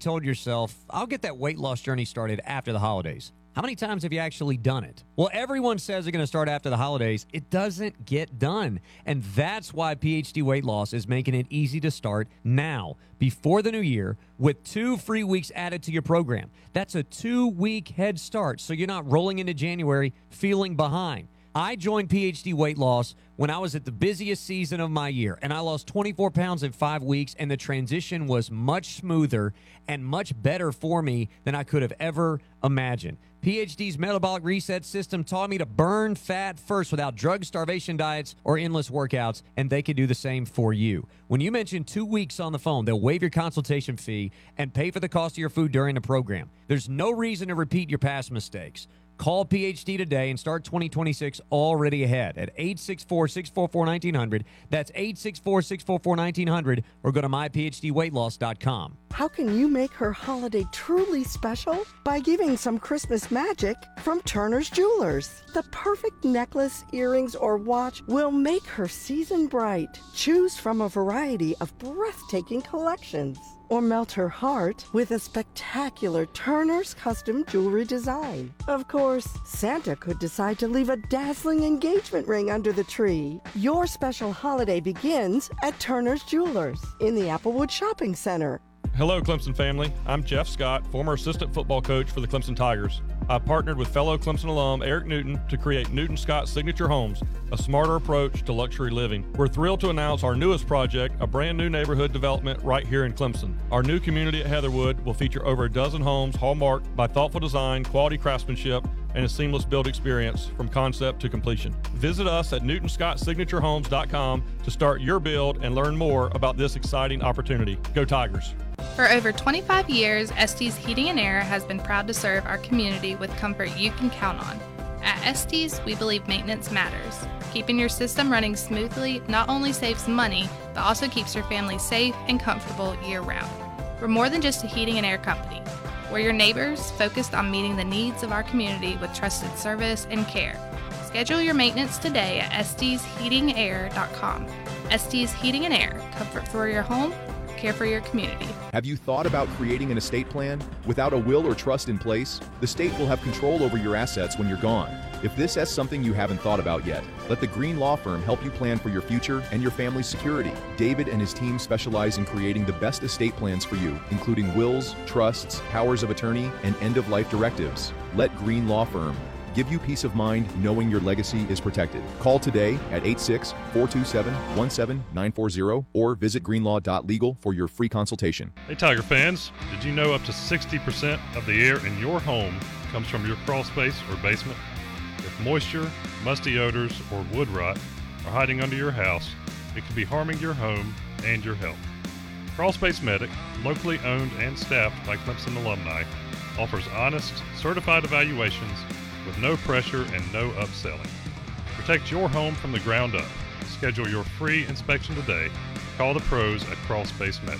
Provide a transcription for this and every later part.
told yourself, I'll get that weight loss journey started after the holidays? How many times have you actually done it? Well, everyone says they're going to start after the holidays. It doesn't get done. And that's why PhD Weight Loss is making it easy to start now, before the new year, with 2 free weeks added to your program. That's a 2-week head start, so you're not rolling into January feeling behind. I joined PhD Weight Loss when I was at the busiest season of my year, and I lost 24 pounds in 5 weeks, and the transition was much smoother and much better for me than I could have ever imagined. PhD's metabolic reset system taught me to burn fat first without drug starvation diets or endless workouts, and they can do the same for you. When you mention 2 weeks on the phone, they'll waive your consultation fee and pay for the cost of your food during the program. There's no reason to repeat your past mistakes. Call PhD today and start 2026 already ahead at 864-644-1900. That's 864-644-1900, or go to myphdweightloss.com. How can you make her holiday truly special? By giving some Christmas magic from Turner's Jewelers. The perfect necklace, earrings, or watch will make her season bright. Choose from a variety of breathtaking collections. Or melt her heart with a spectacular Turner's custom jewelry design. Of course, Santa could decide to leave a dazzling engagement ring under the tree. Your special holiday begins at Turner's Jewelers in the Applewood Shopping Center. Hello, Clemson family. I'm Jeff Scott, former assistant football coach for the Clemson Tigers. I partnered with fellow Clemson alum Eric Newton to create Newton Scott Signature Homes, a smarter approach to luxury living. We're thrilled to announce our newest project, a brand new neighborhood development right here in Clemson. Our new community at Heatherwood will feature over a dozen homes hallmarked by thoughtful design, quality craftsmanship, and a seamless build experience from concept to completion. Visit us at newtonscottssignaturehomes.com to start your build and learn more about this exciting opportunity. Go Tigers! For over 25 years, Estes Heating and Air has been proud to serve our community with comfort you can count on. At Estes, we believe maintenance matters. Keeping your system running smoothly not only saves money, but also keeps your family safe and comfortable year-round. We're more than just a heating and air company. We're your neighbors, focused on meeting the needs of our community with trusted service and care. Schedule your maintenance today at estesheatingair.com. Estes Heating and Air, comfort for your home, care for your community. Have you thought about creating an estate plan? Without a will or trust in place, the state will have control over your assets when you're gone. If this is something you haven't thought about yet, let the Green Law Firm help you plan for your future and your family's security. David and his team specialize in creating the best estate plans for you, including wills, trusts, powers of attorney, and end-of-life directives. Let Green Law Firm give you peace of mind knowing your legacy is protected. Call today at 864-227-17940 or visit greenlaw.legal for your free consultation. Hey Tiger fans, did you know up to 60% of the air in your home comes from your crawl space or basement? If moisture, musty odors, or wood rot are hiding under your house, it could be harming your home and your health. Crawl Space Medic, locally owned and staffed by Clemson alumni, offers honest, certified evaluations with no pressure and no upselling. Protect your home from the ground up. Schedule your free inspection today. Call the pros at Crawl Space Medic.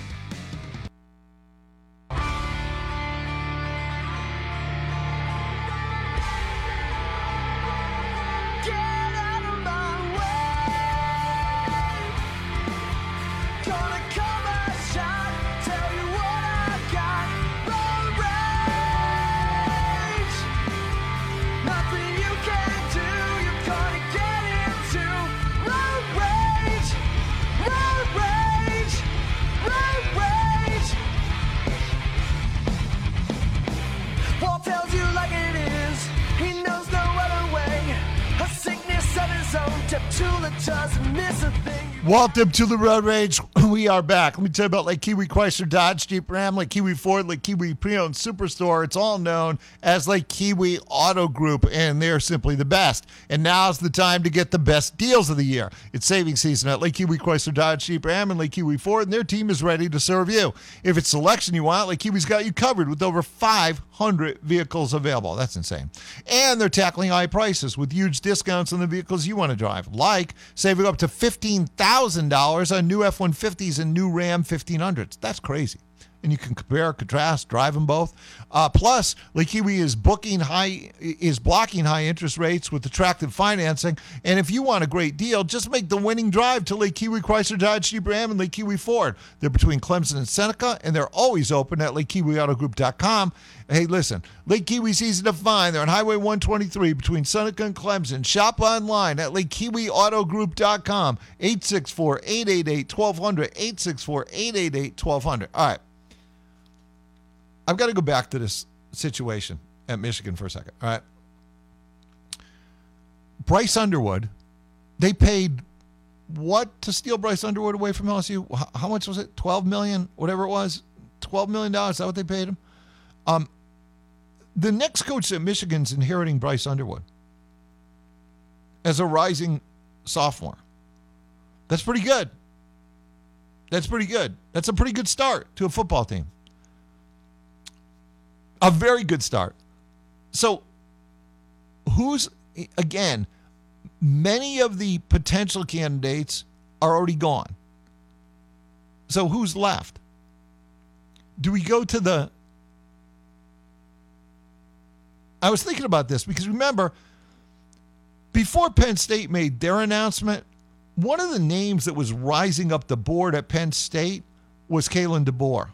Welcome to the Road Rage. We are back. Let me tell you about Lake Kiwi Chrysler Dodge Jeep Ram, Lake Kiwi Ford, Lake Kiwi Pre-Owned Superstore. It's all known as Lake Kiwi Auto Group, and they're simply the best. And now's the time to get the best deals of the year. It's saving season at Lake Kiwi Chrysler Dodge Jeep Ram and Lake Kiwi Ford, and their team is ready to serve you. If it's selection you want, Lake Kiwi's got you covered with over 500 vehicles available. That's insane. And they're tackling high prices with huge discounts on the vehicles you want to drive, like saving up to $15,000 on new F-150s and new Ram 1500s. That's crazy. and you can compare, contrast, drive them both. Plus, Lake Kiwi is blocking high interest rates with attractive financing. And if you want a great deal, just make the winning drive to Lake Kiwi Chrysler Dodge Jeep Ram and Lake Kiwi Ford. They're between Clemson and Seneca, and they're always open at LakeKiwiAutoGroup.com. Hey, listen, Lake Kiwi's easy to find. They're on Highway 123 between Seneca and Clemson. Shop online at LakeKiwiAutoGroup.com. 864-888-1200. 864-888-1200. All right. I've got to go back to this situation at Michigan for a second. All right. Bryce Underwood, they paid what to steal Bryce Underwood away from LSU? How much was it? $12 million, whatever it was. $12 million. Is that what they paid him? The next coach at Michigan's inheriting Bryce Underwood as a rising sophomore. That's pretty good. That's pretty good. That's a pretty good start to a football team. A very good start. So, again, many of the potential candidates are already gone. So, who's left? Do we go to I was thinking about this because remember, before Penn State made their announcement, one of the names that was rising up the board at Penn State was Kalen DeBoer.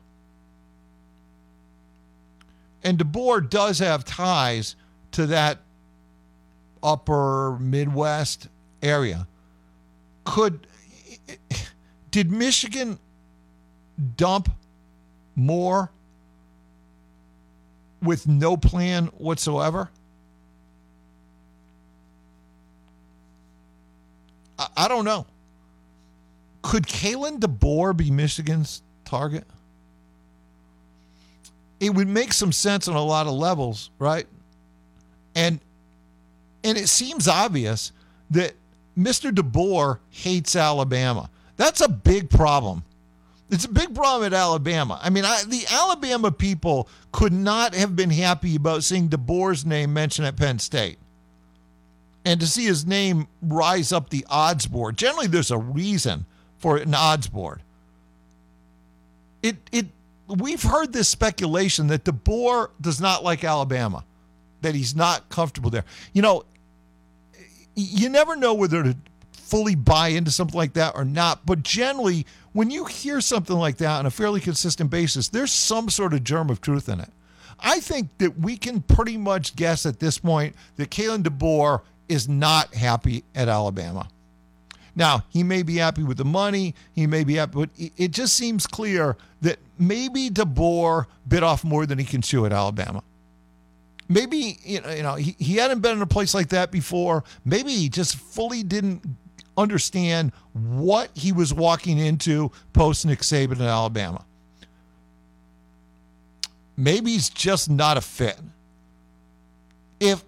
And DeBoer does have ties to that upper Midwest area. Did Michigan dump more with no plan whatsoever? I don't know. Could Kalen DeBoer be Michigan's target? It would make some sense on a lot of levels, right? And it seems obvious that Mr. DeBoer hates Alabama. That's a big problem. It's a big problem at Alabama. I mean, the Alabama people could not have been happy about seeing DeBoer's name mentioned at Penn State. And to see his name rise up the odds board. Generally, there's a reason for an odds board. We've heard this speculation that DeBoer does not like Alabama, that he's not comfortable there. You know, you never know whether to fully buy into something like that or not, but generally, when you hear something like that on a fairly consistent basis, there's some sort of germ of truth in it. I think that we can pretty much guess at this point that Kalen DeBoer is not happy at Alabama. Now, he may be happy with the money, he may be happy, but it just seems clear that maybe DeBoer bit off more than he can chew at Alabama. Maybe, he hadn't been in a place like that before. Maybe he just fully didn't understand what he was walking into post Nick Saban in Alabama. Maybe he's just not a fit. If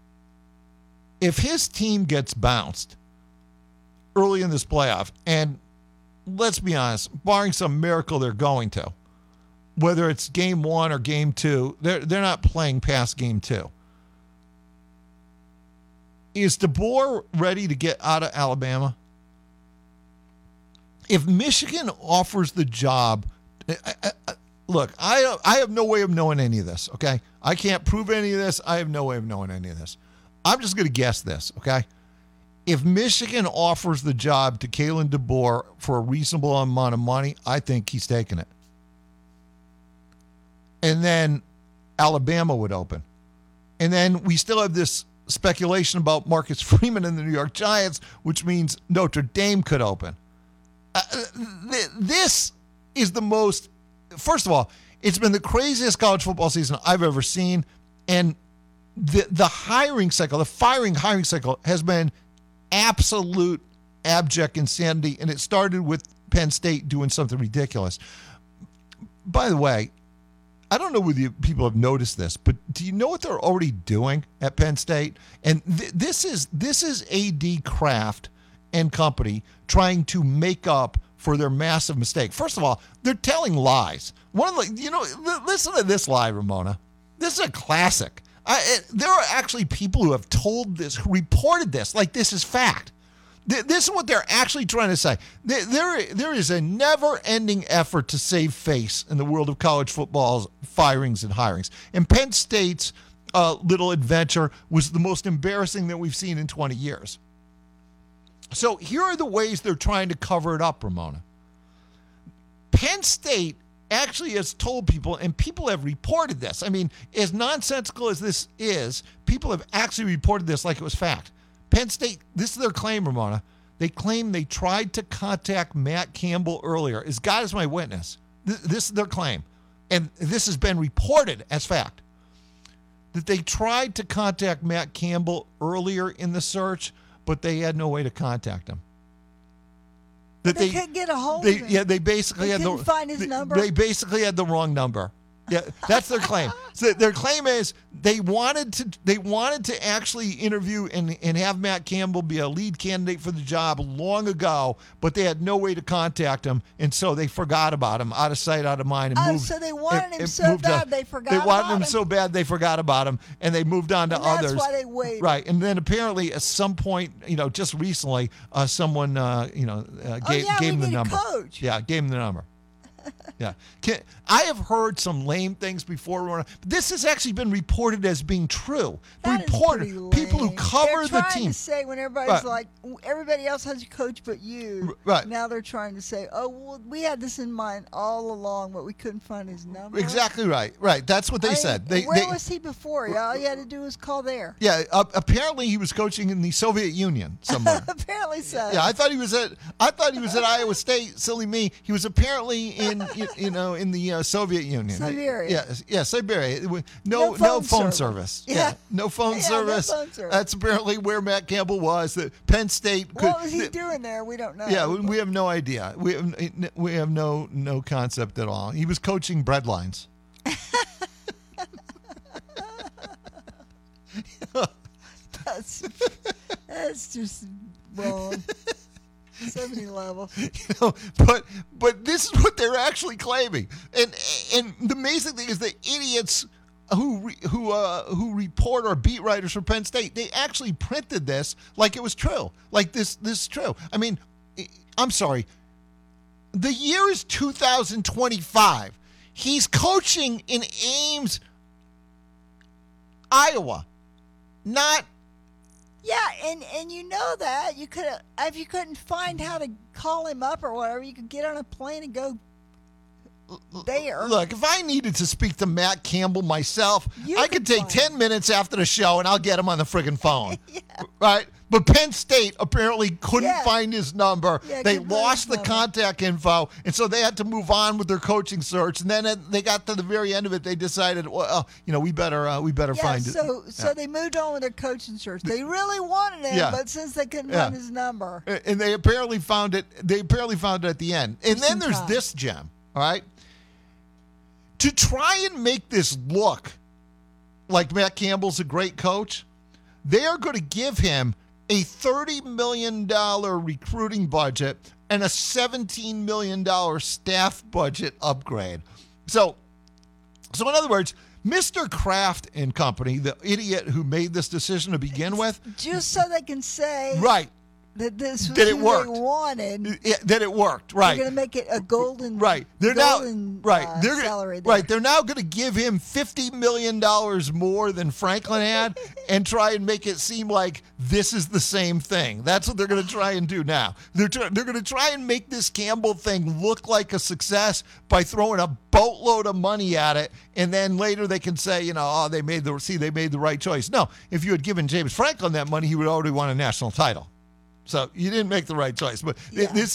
his team gets bounced early in this playoff, and let's be honest, barring some miracle they're going to, whether it's game 1 or game 2, they're not playing past game 2. Is DeBoer ready to get out of Alabama? If Michigan offers the job, look, I have no way of knowing any of this, okay? I can't prove any of this. I have no way of knowing any of this. I'm just going to guess this, okay? If Michigan offers the job to Kalen DeBoer for a reasonable amount of money, I think he's taking it. And then Alabama would open. And then we still have this speculation about Marcus Freeman and the New York Giants, which means Notre Dame could open. This is the most, first of all, it's been the craziest college football season I've ever seen. And the hiring cycle, the hiring cycle has been absolute abject insanity. And it started with Penn State doing something ridiculous. By the way, I don't know whether people have noticed this, but do you know what they're already doing at Penn State? And this is A.D. Kraft and company trying to make up for their massive mistake. First of all, they're telling lies. Listen to this lie, Ramona. This is a classic. There are actually people who have told this, who reported this, like this is fact. This is what they're actually trying to say. There is a never-ending effort to save face in the world of college football's firings and hirings. And Penn State's little adventure was the most embarrassing that we've seen in 20 years. So here are the ways they're trying to cover it up, Ramona. Penn State actually has told people, and people have reported this. I mean, as nonsensical as this is, people have actually reported this like it was fact. Penn State, this is their claim, Ramona. They claim they tried to contact Matt Campbell earlier. As God is my witness, this is their claim. And this has been reported as fact. That they tried to contact Matt Campbell earlier in the search, but they had no way to contact him. That they couldn't get a hold of him. Yeah, they basically couldn't find his number. They basically had the wrong number. Yeah, that's their claim. So their claim is they wanted to actually interview and have Matt Campbell be a lead candidate for the job long ago, but they had no way to contact him, and so they forgot about him, out of sight, out of mind, and moved. So they wanted him so bad they forgot about him. They wanted him so bad they forgot about him, and they moved on to others. That's why they waited. Right, and then apparently at some point, just recently, someone gave him the number. Coach. Yeah, gave him the number. Yeah, I have heard some lame things before. But this has actually been reported as being true. That Reported is pretty people who lame. cover they're the team. To say when everybody's like, everybody else has a coach but you. Right. Now they're trying to say, oh, well, we had this in mind all along, but we couldn't find his number. Exactly right. Right. That's what they said. Where was he before? All you had to do was call there. Yeah. Apparently, he was coaching in the Soviet Union somewhere. Apparently so. Yeah. I thought he was at Iowa State. Silly me. He was apparently in the Soviet Union. Siberia. Yeah, Siberia. No phone service. Yeah. No phone service. No phone service. That's apparently where Matt Campbell was. That Penn State. What was he doing there? We don't know. Yeah, we have no idea. We have no concept at all. He was coaching breadlines. That's just wrong. 70 levels. But this is what they're actually claiming. And the amazing thing is the idiots who report or beat writers for Penn State, they actually printed this like it was true. Like this is true. I mean, I'm sorry. The year is 2025. He's coaching in Ames, Iowa. Not Yeah, and you know that you could if you couldn't find how to call him up or whatever, you could get on a plane and go there. Look, if I needed to speak to Matt Campbell myself, I could take 10 minutes after the show and I'll get him on the friggin' phone. Yeah. Right? But Penn State apparently couldn't find his number. Yeah, they lost the contact info, and so they had to move on with their coaching search. And then they got to the very end of it. They decided, well, we better find it. So they moved on with their coaching search. They really wanted him, but since they couldn't find his number, and they apparently found it. They apparently found it at the end. And then there's this gem. All right, to try and make this look like Matt Campbell's a great coach, they are going to give him a $30 million recruiting budget and a $17 million staff budget upgrade. So in other words, Mr. Kraft and company, the idiot who made this decision to begin with, just so they can say that this was that it who worked. they wanted. That it worked, right? They're going to make it a golden, They're golden, now They're salary. There. Right. They're now going to give him $50 million more than Franklin had, and try and make it seem like this is the same thing. That's what they're going to try and do now. They're going to try and make this Campbell thing look like a success by throwing a boatload of money at it, and then later they can say, they made the right choice. No, if you had given James Franklin that money, he would already won a national title. So you didn't make the right choice, but this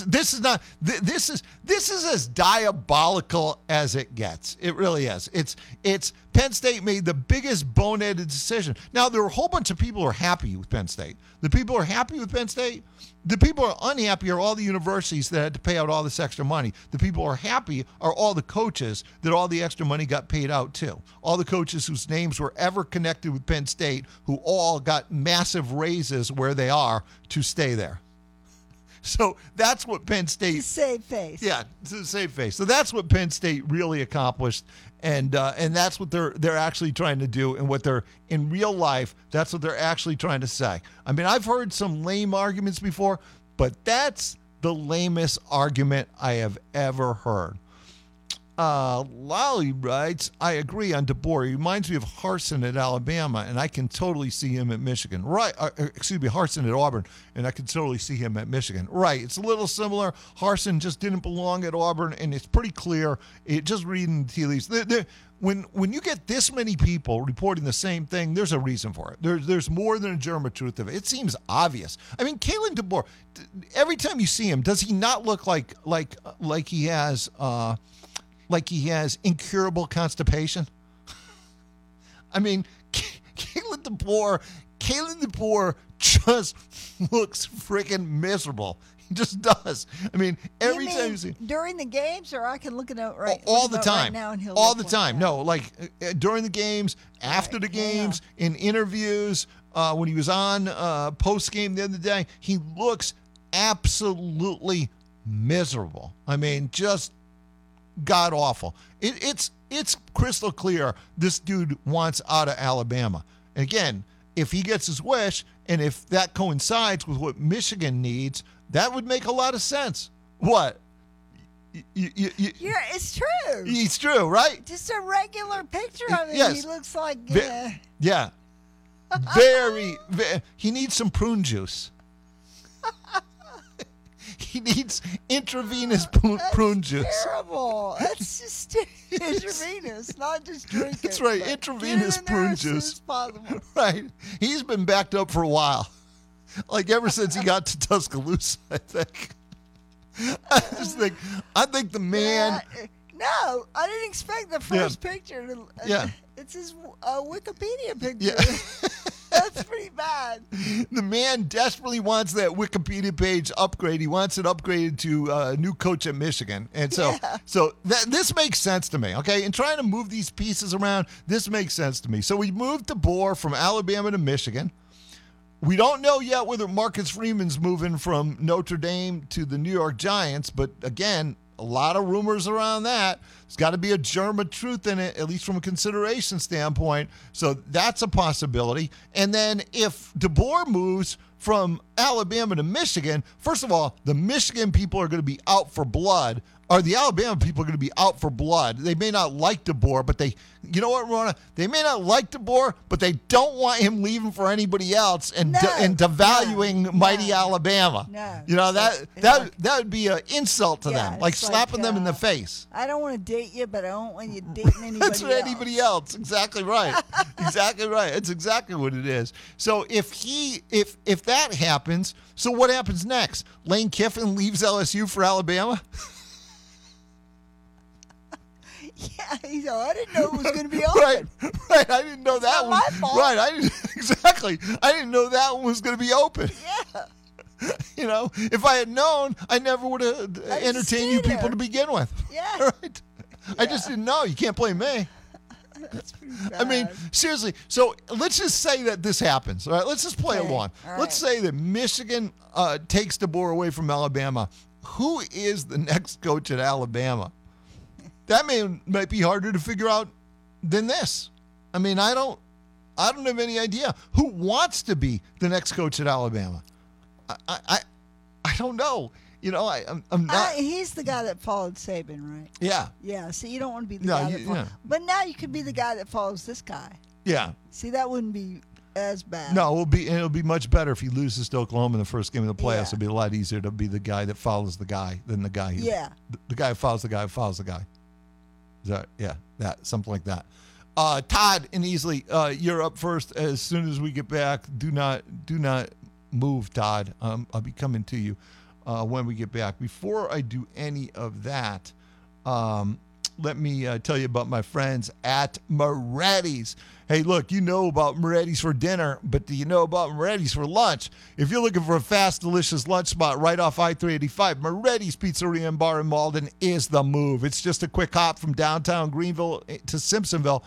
is as diabolical as it gets. It really is. It's Penn State made the biggest boneheaded decision. Now there are a whole bunch of people who are happy with Penn State. The people who are happy with Penn State. The people who are unhappy are all the universities that had to pay out all this extra money. The people who are happy are all the coaches that all the extra money got paid out to. All the coaches whose names were ever connected with Penn State, who all got massive raises where they are to stay there. So that's what Penn State... To save face. Yeah, to save face. So that's what Penn State really accomplished, and that's what they're actually trying to do, and what they're, in real life, that's what they're actually trying to say. I mean, I've heard some lame arguments before. But that's the lamest argument I have ever heard. Lolly writes, I agree on DeBoer. He reminds me of Harsin at Alabama, and I can totally see him at Michigan. Right. Harsin at Auburn, and I can totally see him at Michigan. Right. It's a little similar. Harsin just didn't belong at Auburn, and it's pretty clear. Just reading the tea leaves. When you get this many people reporting the same thing, there's a reason for it. There's more than a germ of truth of it. It seems obvious. I mean, Kalen DeBoer, every time you see him, does he not look like he has incurable constipation? I mean, Kalen DeBoer just looks freaking miserable. He just does. I mean, every time you see during the games, or I can look at it all the time. Right now and he'll all the time. No, like during the games, after the games, in interviews, when he was on post game the other day, he looks absolutely miserable. I mean, just god awful. It's crystal clear this dude wants out of Alabama. And again, if he gets his wish, and if that coincides with what Michigan needs, that would make a lot of sense. What? Yeah, it's true. It's true, right? Just a regular picture of him. Yes. He looks like yeah. Very. He needs some prune juice. He needs intravenous prune juice. Terrible. That's just intravenous, not just drinking. That's right, intravenous prune juice. Right. He's been backed up for a while. Like ever since he got to Tuscaloosa, I think. I think the man. No, I didn't expect the first picture. It's his Wikipedia picture. Yeah. That's pretty bad. The man desperately wants that Wikipedia page upgrade. He wants it upgraded to a new coach at Michigan. And so this makes sense to me, okay? And trying to move these pieces around, this makes sense to me. So we moved DeBoer from Alabama to Michigan. We don't know yet whether Marcus Freeman's moving from Notre Dame to the New York Giants, but again, a lot of rumors around that. There's got to be a germ of truth in it, at least from a consideration standpoint. So that's a possibility. And then if DeBoer moves from Alabama to Michigan, first of all, the Michigan people are going to be out for blood, or the Alabama people are going to be out for blood. They may not like DeBoer, but you know what, Rona? They may not like DeBoer, but they don't want him leaving for anybody else and devaluing mighty Alabama. No. You know, that would be an insult to them, like slapping them in the face. I don't want to date you, but I don't want you dating anybody That's else. anybody else. Exactly right. Exactly right. It's exactly what it is. So if that happens, so what happens next? Lane Kiffin leaves LSU for Alabama? Yeah, I didn't know it was going to be open. Right. I didn't know that not one. my fault. Right. I didn't know that one was going to be open. Yeah. You know, if I had known, I never would have entertained you people to begin with. Yeah. Right. Yeah. I just didn't know. You can't blame me. That's pretty bad. I mean, seriously. So let's just say that this happens. All right. Let's just play along. All Let's say that Michigan takes DeBoer away from Alabama. Who is the next coach at Alabama? That might be harder to figure out than this. I mean, I don't have any idea who wants to be the next coach at Alabama. I don't know. You know, I'm not. He's the guy that followed Saban, right? Yeah. Yeah. So you don't want to be the guy that follows. Yeah. But now you could be the guy that follows this guy. Yeah. See, that wouldn't be as bad. No, it'll be much better if he loses to Oklahoma in the first game of the playoffs. Yeah. It'll be a lot easier to be the guy that follows the guy than the guy who. Yeah. The guy who follows the guy who follows the guy. Is that, yeah, that something like that. Todd and Easley, you're up first. As soon as we get back, do not move, Todd. I'll be coming to you when we get back. Before I do any of that, let me tell you about my friends at Moretti's. Hey, look, you know about Moretti's for dinner, but do you know about Moretti's for lunch? If you're looking for a fast, delicious lunch spot right off I-385, Moretti's Pizzeria and Bar in Malden is the move. It's just a quick hop from downtown Greenville to Simpsonville.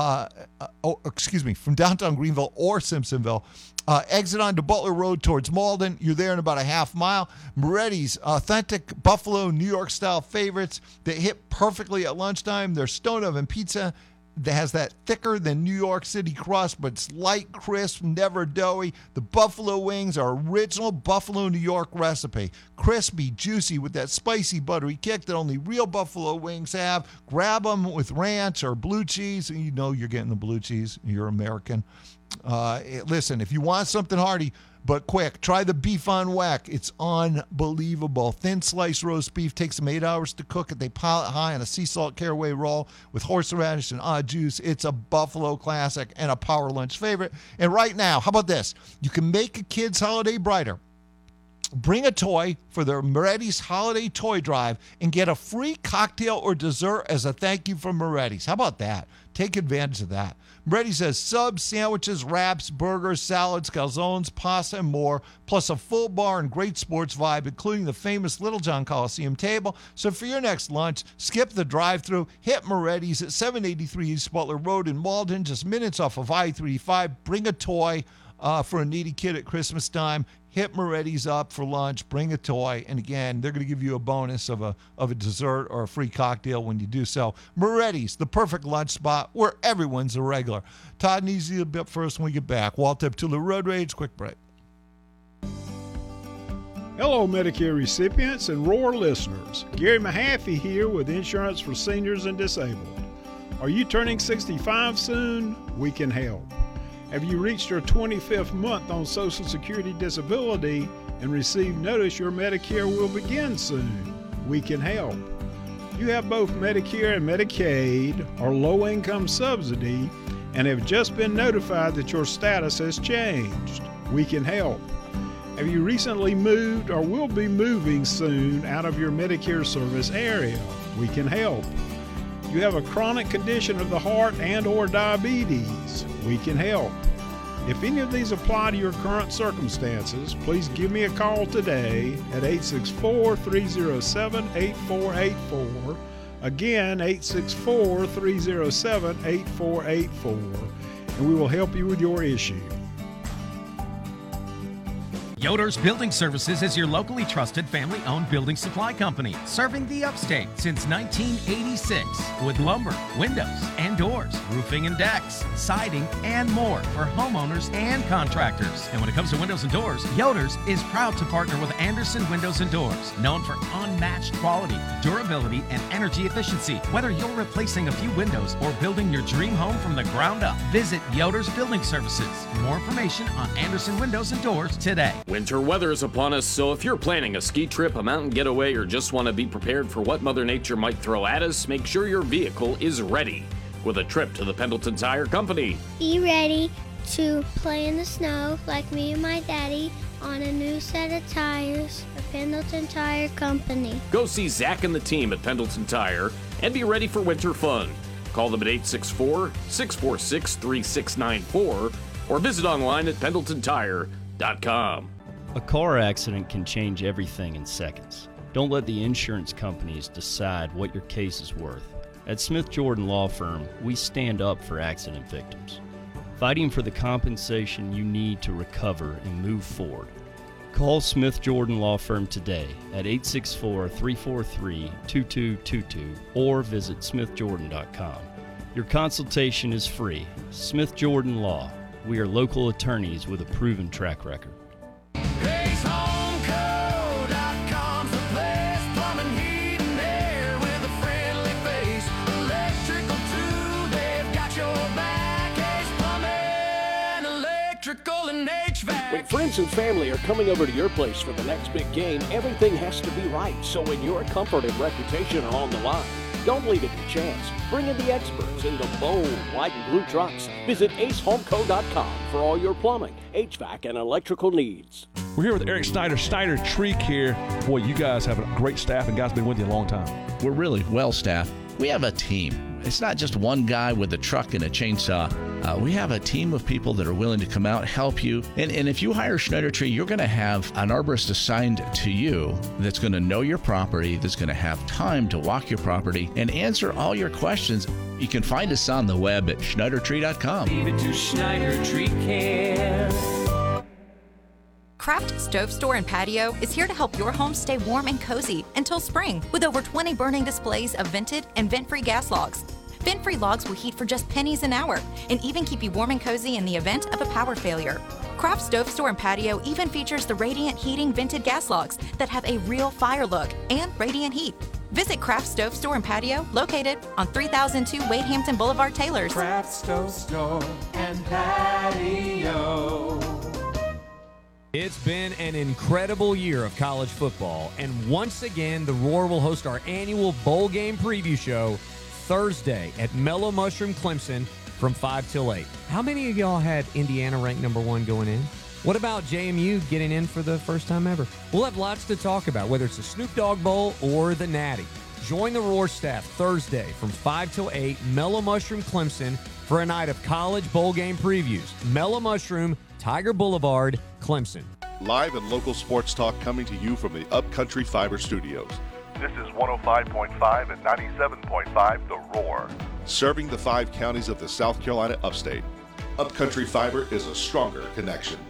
From downtown Greenville or Simpsonville. Exit onto Butler Road towards Malden. You're there in about a half mile. Moretti's, authentic Buffalo, New York-style favorites that hit perfectly at lunchtime. Their stone oven pizza, has that thicker than New York City crust, but it's light, crisp, never doughy. The buffalo wings are original Buffalo, New York recipe. Crispy, juicy, with that spicy, buttery kick that only real buffalo wings have. Grab them with ranch or blue cheese. You know you're getting the blue cheese. You're American. Listen, if you want something hearty but quick, try the beef on whack. It's unbelievable. Thin sliced roast beef takes them 8 hours to cook it. They pile it high on a sea salt caraway roll with horseradish and odd juice. It's a Buffalo classic and a power lunch favorite. And right now, how about this? You can make a kid's holiday brighter. Bring a toy for the Moretti's Holiday Toy Drive and get a free cocktail or dessert as a thank you from Moretti's. How about that? Take advantage of that. Moretti's has subs, sandwiches, wraps, burgers, salads, calzones, pasta, and more, plus a full bar and great sports vibe, including the famous Little John Coliseum table. So for your next lunch, skip the drive-thru, hit Moretti's at 783 East Butler Road in Malden, just minutes off of I-35. Bring a toy for a needy kid at Christmas time. Hit Moretti's up for lunch, bring a toy, and again, they're going to give you a bonus of a dessert or a free cocktail when you do so. Moretti's, the perfect lunch spot where everyone's a regular. Todd needs you a bit first when we get back. Walt Teptula Road Rage, quick break. Hello, Medicare recipients and Roar listeners. Gary Mahaffey here with Insurance for Seniors and Disabled. Are you turning 65 soon? We can help. Have you reached your 25th month on Social Security disability and received notice your Medicare will begin soon? We can help. You have both Medicare and Medicaid or low-income subsidy and have just been notified that your status has changed. We can help. Have you recently moved or will be moving soon out of your Medicare service area? We can help. You have a chronic condition of the heart and or diabetes. We can help. If any of these apply to your current circumstances, please give me a call today at 864-307-8484. Again, 864-307-8484, and we will help you with your issue. Yoder's Building Services is your locally trusted family-owned building supply company, serving the upstate since 1986 with lumber, windows and doors, roofing and decks, siding, and more for homeowners and contractors. And when it comes to windows and doors, Yoder's is proud to partner with Anderson Windows and Doors, known for unmatched quality, durability, and energy efficiency. Whether you're replacing a few windows or building your dream home from the ground up, visit Yoder's Building Services. For more information on Anderson Windows and Doors today. Winter weather is upon us, so if you're planning a ski trip, a mountain getaway, or just want to be prepared for what Mother Nature might throw at us, make sure your vehicle is ready with a trip to the Pendleton Tire Company. Be ready to play in the snow like me and my daddy on a new set of tires at Pendleton Tire Company. Go see Zach and the team at Pendleton Tire and be ready for winter fun. Call them at 864-646-3694 or visit online at pendletontire.com. A car accident can change everything in seconds. Don't let the insurance companies decide what your case is worth. At Smith Jordan Law Firm, we stand up for accident victims, fighting for the compensation you need to recover and move forward. Call Smith Jordan Law Firm today at 864-343-2222 or visit smithjordan.com. Your consultation is free. Smith Jordan Law. We are local attorneys with a proven track record. HaysHomeCo.com's the place. Plumbing, heat, and air with a friendly face. Electrical too, they've got your back. Hayes Plumbing, electrical, and HVAC. When friends and family are coming over to your place for the next big game, everything has to be right. So when your comfort and reputation are on the line, don't leave it to chance. Bring in the experts in the bold white and blue trucks. Visit AceHomeCo.com for all your plumbing, HVAC, and electrical needs. We're here with Eric Snyder, Snyder Tree Care. Boy, you guys have a great staff, and guys been with you a long time. We're really well staffed. We have a team. It's not just one guy with a truck and a chainsaw. We have a team of people that are willing to come out, help you. And if you hire Schneider Tree, you're going to have an arborist assigned to you that's going to know your property, that's going to have time to walk your property and answer all your questions. You can find us on the web at schneidertree.com. Leave it to Schneider Tree Care. Craft Stove Store and Patio is here to help your home stay warm and cozy until spring with over 20 burning displays of vented and vent-free gas logs. Spin-free logs will heat for just pennies an hour and even keep you warm and cozy in the event of a power failure. Craft Stove Store and Patio even features the Radiant Heating vented gas logs that have a real fire look and radiant heat. Visit Craft Stove Store and Patio, located on 3002 Wade Hampton Boulevard, Taylors. Craft Stove Store and Patio. It's been an incredible year of college football, and once again, the Roar will host our annual bowl game preview show Thursday at Mellow Mushroom Clemson from 5 till 8. How many of y'all had Indiana ranked number 1 going in? What about JMU getting in for the first time ever? We'll have lots to talk about, whether it's the Snoop Dogg Bowl or the Natty. Join the Roar staff Thursday from 5 till 8, Mellow Mushroom Clemson, for a night of college bowl game previews. Mellow Mushroom, Tiger Boulevard, Clemson. Live and local sports talk coming to you from the Upcountry Fiber Studios. This is 105.5 and 97.5 The Roar. Serving the 5 counties of the South Carolina upstate. Upcountry Fiber is a stronger connection.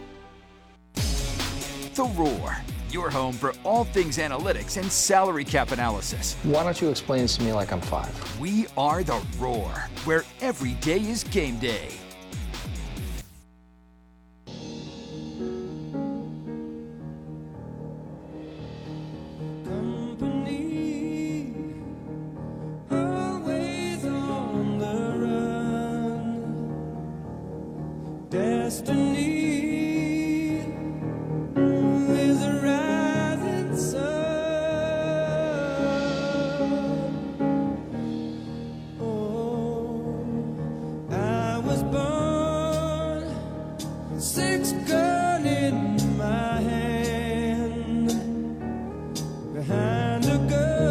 The Roar, your home for all things analytics and salary cap analysis. Why don't you explain this to me like I'm 5? We are The Roar, where every day is game day. Destiny is a rising sun. Oh, I was born, 6 gun in my hand, behind a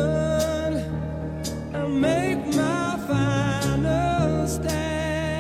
gun, I make my final stand.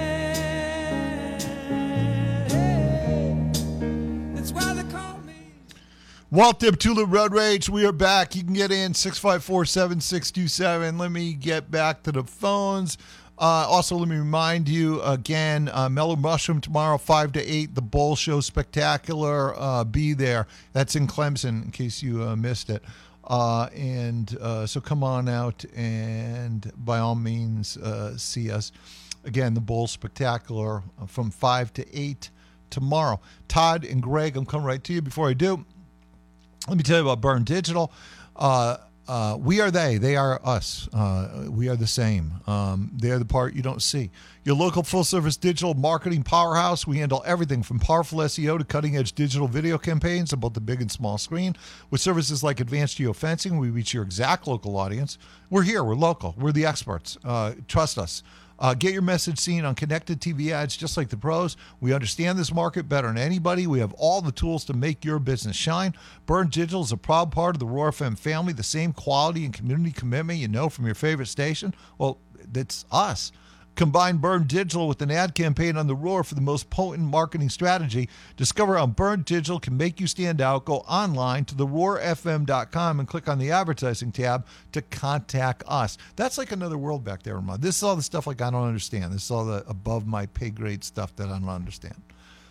Walt Deptula Road Rage, we are back. You can get in 654-7627. Let me get back to the phones. Also, let me remind you again, Mellow Mushroom tomorrow, 5 to 8, the Bowl Show Spectacular. Be there. That's in Clemson, in case you missed it. So come on out and by all means see us. Again, the Bowl Spectacular from 5 to 8 tomorrow. Todd and Greg, I'm coming right to you. Before I do, let me tell you about Burn Digital. We are they are us. We are the same. They are the part you don't see. Your local full-service digital marketing powerhouse. We handle everything from powerful SEO to cutting-edge digital video campaigns on both the big and small screen. With services like advanced geofencing, we reach your exact local audience. We're here. We're local. We're the experts. Trust us. Get your message seen on connected TV ads just like the pros. We understand this market better than anybody. We have all the tools to make your business shine. Burn Digital is a proud part of the Roar FM family. The same quality and community commitment you know from your favorite station. Well, that's us. Combine Burn Digital with an ad campaign on the Roar for the most potent marketing strategy. Discover how Burn Digital can make you stand out. Go online to theroarfm.com and click on the advertising tab to contact us. That's like another world back there, Ramon. This is all the stuff like I don't understand. This is all the above my pay grade stuff that I don't understand.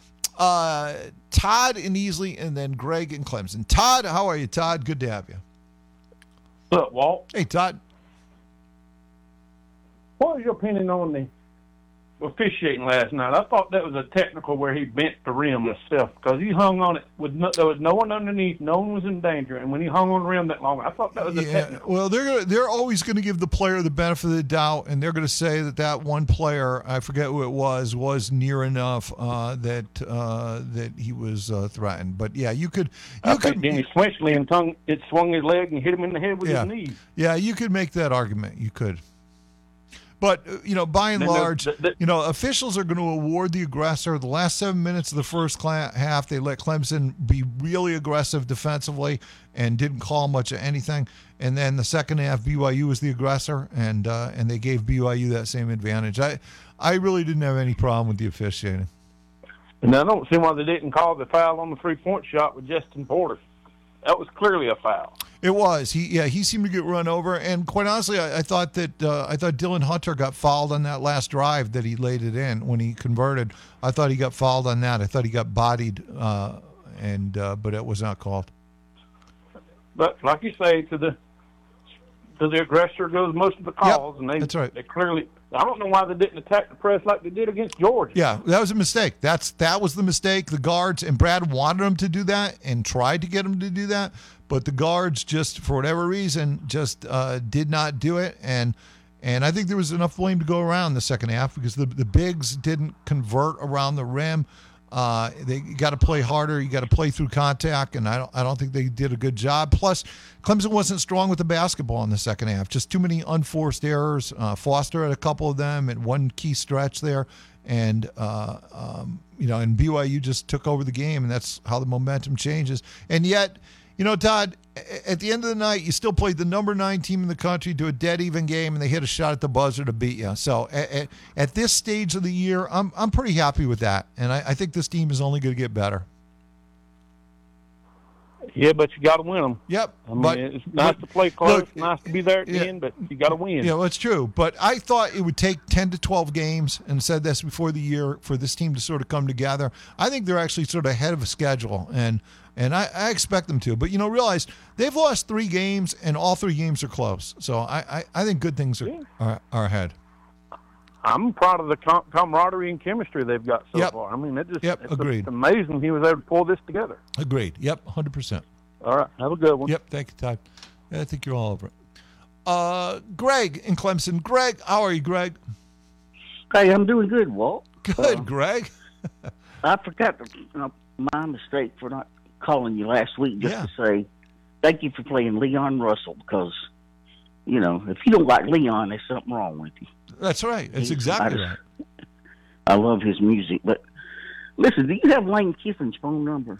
Todd in Easley and then Greg in Clemson. Todd, how are you, Todd? Good to have you. What's up, Walt? Hey, Todd. What was your opinion on the officiating last night? I thought that was a technical where he bent the rim himself because he hung on it with there was no one underneath, no one was in danger, and when he hung on the rim that long, I thought that was a technical. Well, they're always going to give the player the benefit of the doubt, and they're going to say that one player, I forget who it was near enough that he was threatened. But yeah, you could. Then he swung his leg and hit him in the head with his knee. Yeah, you could make that argument. You could. But, by and large, officials are going to award the aggressor. The last 7 minutes of the first half, they let Clemson be really aggressive defensively and didn't call much of anything. And then the second half, BYU was the aggressor, and they gave BYU that same advantage. I really didn't have any problem with the officiating. And I don't see why they didn't call the foul on the three-point shot with Justin Porter. That was clearly a foul. It was. He seemed to get run over, and quite honestly, I thought Dylan Hunter got fouled on that last drive that he laid it in when he converted. I thought he got fouled on that. I thought he got bodied, but it was not called. But like you say, to the aggressor goes most of the calls, and that's right. They clearly I don't know why they didn't attack the press like they did against Georgia. Yeah, that was a mistake. That was the mistake. The guards, and Brad wanted them to do that and tried to get them to do that, but the guards just, for whatever reason, just did not do it. And I think there was enough blame to go around in the second half because the bigs didn't convert around the rim. They got to play harder. You got to play through contact, and I don't think they did a good job. Plus, Clemson wasn't strong with the basketball in the second half. Just too many unforced errors. Foster had a couple of them at one key stretch there, and and BYU just took over the game, and that's how the momentum changes. And yet, Todd, at the end of the night, you still played the number 9 team in the country to a dead even game, and they hit a shot at the buzzer to beat you. So at this stage of the year, I'm pretty happy with that, and I think this team is only going to get better. Yeah, but you got to win them. Yep. I mean, it's nice to play close, nice to be there at the end, but you got to win. Yeah, well, it's true. But I thought it would take 10 to 12 games, and said this before the year, for this team to sort of come together. I think they're actually sort of ahead of a schedule, and I expect them to. But, realize they've lost 3 games, and all 3 games are close. So I think good things are ahead. I'm proud of the camaraderie and chemistry they've got so far. I mean, agreed. It's amazing he was able to pull this together. Agreed. Yep, 100%. All right, have a good one. Yep, thank you, Todd. I think you're all over it. Greg in Clemson. Greg, how are you, Greg? Hey, I'm doing good, Walt. Good, Greg. I forgot my mistake for not calling you last week just to say thank you for playing Leon Russell because, if you don't like Leon, there's something wrong with you. That's right. That's exactly right. I love his music. But listen, do you have Lane Kiffin's phone number?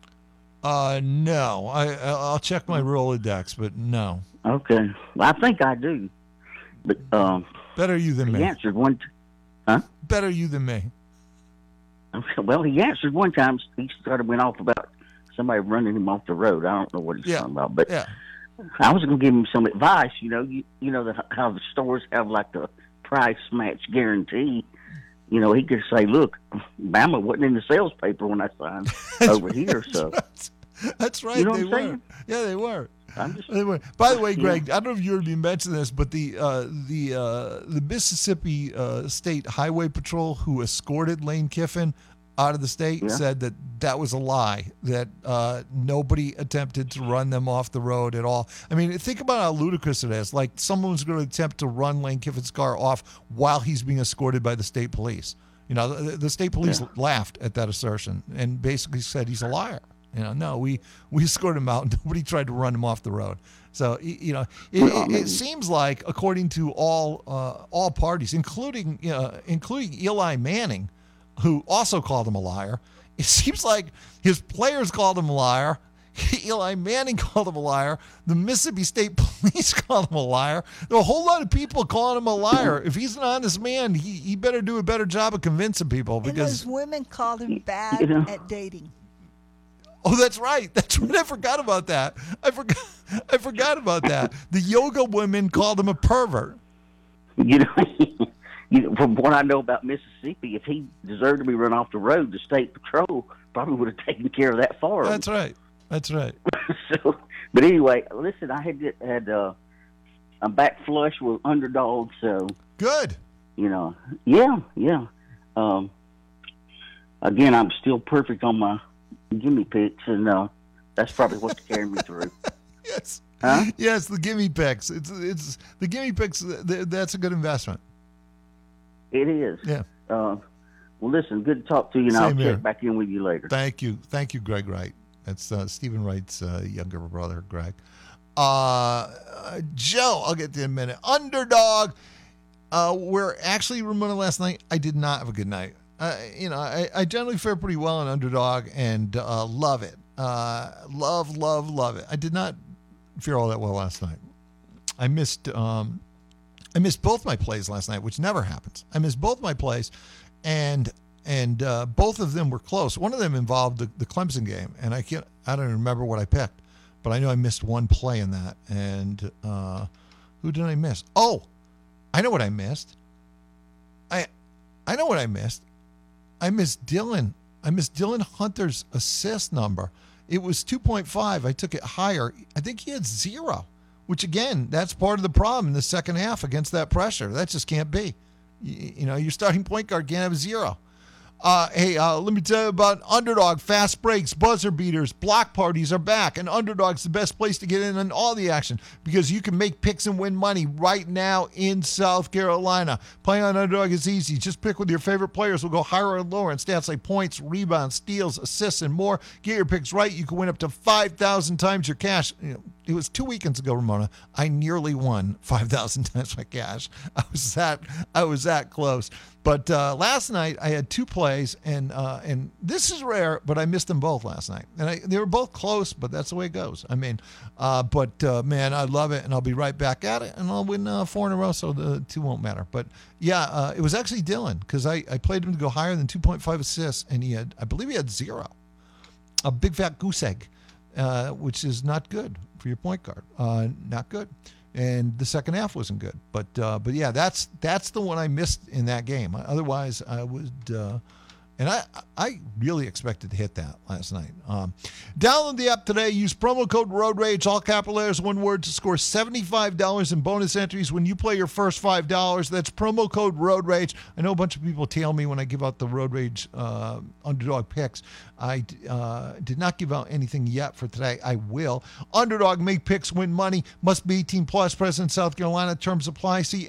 No. I'll check my Rolodex, but no. Okay. Well, I think I do. But better you than me. He answered one. Huh? Better you than me. Okay. Well, he answered one time. He started went off about somebody running him off the road. I don't know what he's talking about, but I was going to give him some advice. You know how the stores have like the price match guarantee. He could say, "Look, Bama wasn't in the sales paper when I signed over here." So that's right. You know they what I'm were. saying? Yeah, they were. They were. By the way, Greg, I don't know if you heard me mention this, but the Mississippi State Highway Patrol who escorted Lane Kiffin out of the state said that was a lie, that nobody attempted to run them off the road at all. I mean, think about how ludicrous it is. Like someone's going to attempt to run Lane Kiffin's car off while he's being escorted by the state police. The state police laughed at that assertion and basically said he's a liar. No, we escorted him out and nobody tried to run him off the road. So, it seems like, according to all parties, including Eli Manning, who also called him a liar. It seems like his players called him a liar. Eli Manning called him a liar. The Mississippi State Police called him a liar. There are a whole lot of people calling him a liar. If he's an honest man, he better do a better job of convincing people. And Because those women called him bad at dating. Oh, that's right. That's right. I forgot about that. I forgot about that. The yoga women called him a pervert. From what I know about Mississippi, if he deserved to be run off the road, the state patrol probably would have taken care of that for him. That's right. But anyway, listen, I had I'm back flush with Underdog, so good. Yeah. Again, I'm still perfect on my gimme picks, and that's probably what's carrying me through. Yes. Huh? Yes, the gimme picks. It's the gimme picks. That's a good investment. It is. Yeah. Well, listen, good to talk to you, and I'll check back in with you later. Thank you, Greg Wright. That's Stephen Wright's younger brother, Greg. Joe, I'll get to you in a minute. Underdog. Where actually Ramona last night, I did not have a good night. I generally fare pretty well on Underdog and love it. Love it. I did not fare all that well last night. I missed both my plays last night, which never happens. I missed both my plays, and both of them were close. One of them involved the Clemson game, and I don't remember what I picked, but I know I missed one play in that. And who did I miss? Oh, I know what I missed. I know what I missed. I missed Dylan. I missed Dylan Hunter's assist number. It was 2.5. I took it higher. I think he had 0. Which, again, that's part of the problem in the second half against that pressure. That just can't be. Your starting point guard can't have a 0. Hey, let me tell you about Underdog. Fast breaks, buzzer beaters, block parties are back, and Underdog's the best place to get in on all the action because you can make picks and win money right now in South Carolina. Playing on Underdog is easy. Just pick with your favorite players. We'll go higher or lower in stats like points, rebounds, steals, assists, and more. Get your picks right. You can win up to 5,000 times your cash. It was 2 weekends ago, Ramona. I nearly won 5,000 times my cash. I was that close. But last night I had 2 plays, and this is rare, but I missed them both last night. And they were both close, but that's the way it goes. I mean, man, I love it, and I'll be right back at it, and I'll win 4 in a row, so the 2 won't matter. But yeah, it was actually Dylan because I played him to go higher than 2.5 assists, and I believe he had 0, a big fat goose egg, which is not good for your point guard. Not good. And the second half wasn't good, but yeah, that's the one I missed in that game. Otherwise, I would, and I really expected to hit that last night. Download the app today. Use promo code Road Rage, all capital letters, one word, to score $75 in bonus entries when you play your first $5. That's promo code Road Rage. I know a bunch of people tail me when I give out the Road Rage Underdog picks. I did not give out anything yet for today. I will. Underdog, make picks, win money. Must be 18 plus, present in South Carolina. Terms apply. See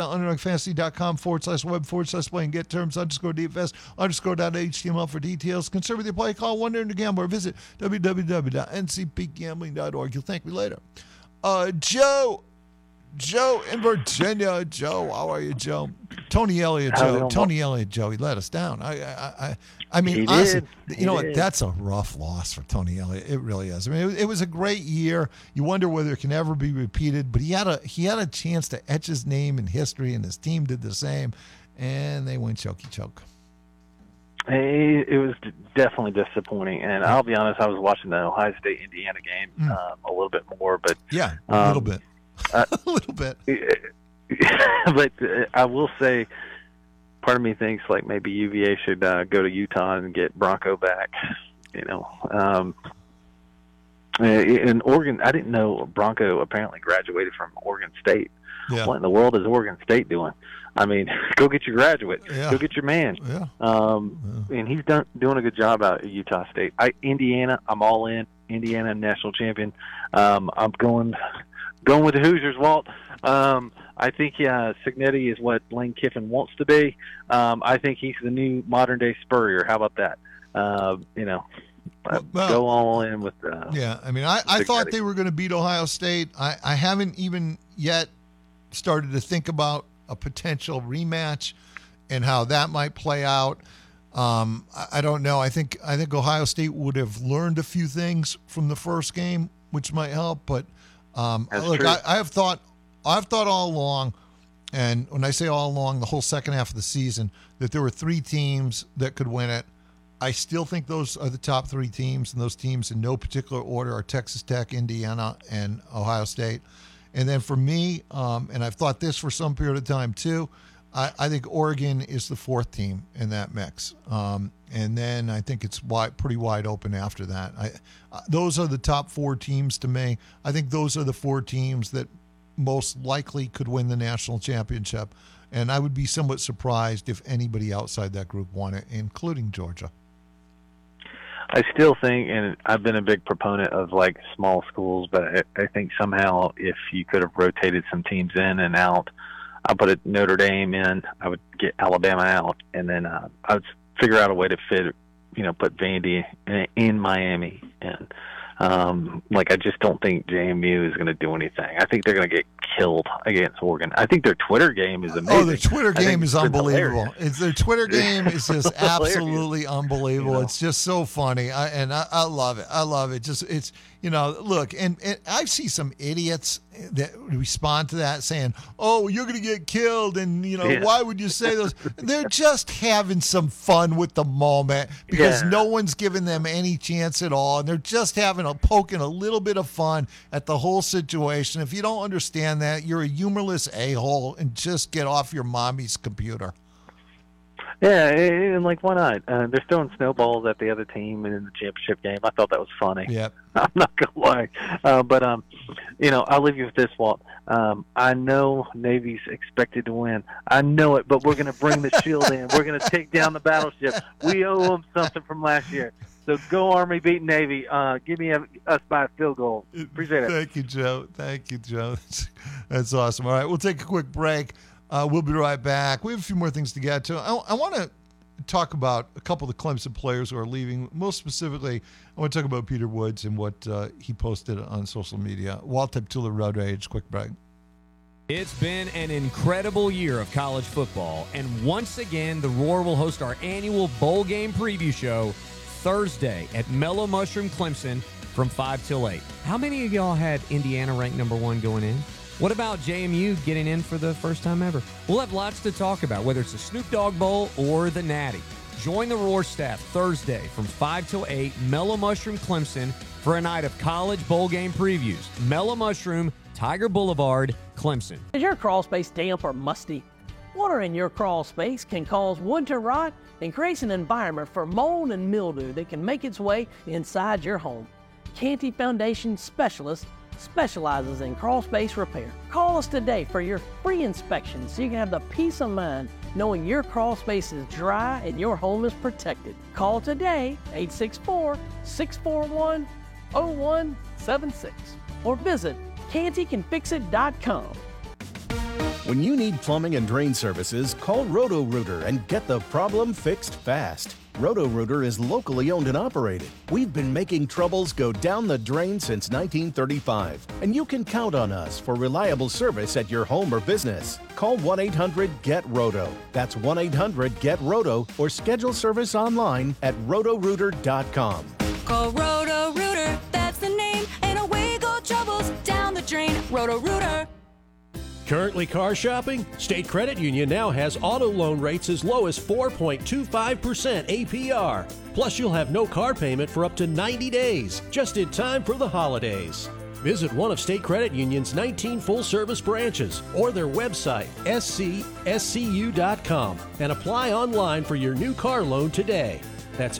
assets.underdogfantasy.com/web/play and get terms _DFS_.html for details. Conserve with your play. Call 1-800-GAMBLER or visit www.ncpgambling.org. You'll thank me later. Joe in Virginia. Joe, how are you, Joe? Tony Elliott, Joe. He let us down. I mean, honestly, you know what? That's a rough loss for Tony Elliott. It really is. I mean, it was a great year. You wonder whether it can ever be repeated. But he had a chance to etch his name in history, and his team did the same, and they went choke. It was definitely disappointing, and I'll be honest. I was watching the Ohio State-Indiana game a little bit more, but yeah, a little bit, a little bit. But I will say, part of me thinks like maybe UVA should go to Utah and get Bronco back. In Oregon, I didn't know Bronco apparently graduated from Oregon State. Yeah. What in the world is Oregon State doing? I mean, go get your graduate. Yeah. Go get your man. Yeah. And he's doing a good job out at Utah State. Indiana, I'm all in. Indiana national champion. I'm going with the Hoosiers, Walt. I think Cignetti is what Lane Kiffin wants to be. I think he's the new modern-day Spurrier. How about that? Go all in with yeah, I mean, I thought they were going to beat Ohio State. I haven't even yet started to think about a potential rematch and how that might play out. I don't know. I think Ohio State would have learned a few things from the first game, which might help. But look, I've thought all along, and when I say all along, the whole second half of the season, that there were 3 teams that could win it. I still think those are the top 3 teams, and those teams in no particular order are Texas Tech, Indiana, and Ohio State. And then for me, and I've thought this for some period of time too, I think Oregon is the 4th team in that mix. And then I think it's pretty wide open after that. Those are the top 4 teams to me. I think those are the 4 teams that most likely could win the national championship. And I would be somewhat surprised if anybody outside that group won it, including Georgia. I still think, and I've been a big proponent of like small schools, but I think somehow if you could have rotated some teams in and out, I put Notre Dame in, I would get Alabama out, and then I would figure out a way to put Vandy in Miami. And I just don't think JMU is going to do anything. I think they're going to get killed against Oregon. I think their Twitter game is amazing. Oh, their Twitter game is unbelievable. Their Twitter game is just absolutely unbelievable. It's just so funny. I love it. I love it. It's look, and I see some idiots that respond to that saying, "Oh, you're going to get killed," and why would you say those? They're just having some fun with the moment because no one's giving them any chance at all, and they're just poking a little bit of fun at the whole situation. If you don't understand that, you're a humorless a-hole, and just get off your mommy's computer. Yeah, and like, why not? They're throwing snowballs at the other team in the championship game. I thought that was funny. Yep. I'm not gonna lie, but I'll leave you with this, Walt. I know Navy's expected to win. I know it, but we're gonna bring the shield in. We're gonna take down the battleship. We owe them something from last year. So go Army, beat Navy. Give me us by a field goal. Appreciate it. Thank you, Joe. That's awesome. All right, we'll take a quick break. We'll be right back. We have a few more things to get to. I want to talk about a couple of the Clemson players who are leaving. Most specifically, I want to talk about Peter Woods and what he posted on social media. Walt Teptula, Road Rage. Quick break. It's been an incredible year of college football, and once again, the Roar will host our annual bowl game preview show Thursday at Mellow Mushroom Clemson from 5 till 8. How many of y'all had Indiana ranked number 1 going in? What about JMU getting in for the first time ever? We'll have lots to talk about, whether it's the Snoop Dogg Bowl or the Natty. Join the Roar staff Thursday from 5 till 8, Mellow Mushroom Clemson, for a night of college bowl game previews. Mellow Mushroom, Tiger Boulevard, Clemson. Is your crawl space damp or musty? Water in your crawl space can cause wood to rot and creates an environment for mold and mildew that can make its way inside your home. Canty Foundation Specialist specializes in crawl space repair. Call us today for your free inspection so you can have the peace of mind knowing your crawl space is dry and your home is protected. Call today, 864-641-0176, or visit cantycanfixit.com. When you need plumbing and drain services, call Roto-Rooter and get the problem fixed fast. Roto-Rooter is locally owned and operated. We've been making troubles go down the drain since 1935, and you can count on us for reliable service at your home or business. Call 1-800-GET-ROTO. That's 1-800-GET-ROTO, or schedule service online at rotorooter.com. Call Roto-Rooter, that's the name, and away go troubles down the drain. Roto-Rooter. Currently car shopping? State Credit Union now has auto loan rates as low as 4.25% APR. Plus, you'll have no car payment for up to 90 days, just in time for the holidays. Visit one of State Credit Union's 19 full-service branches or their website, scscu.com, and apply online for your new car loan today. That's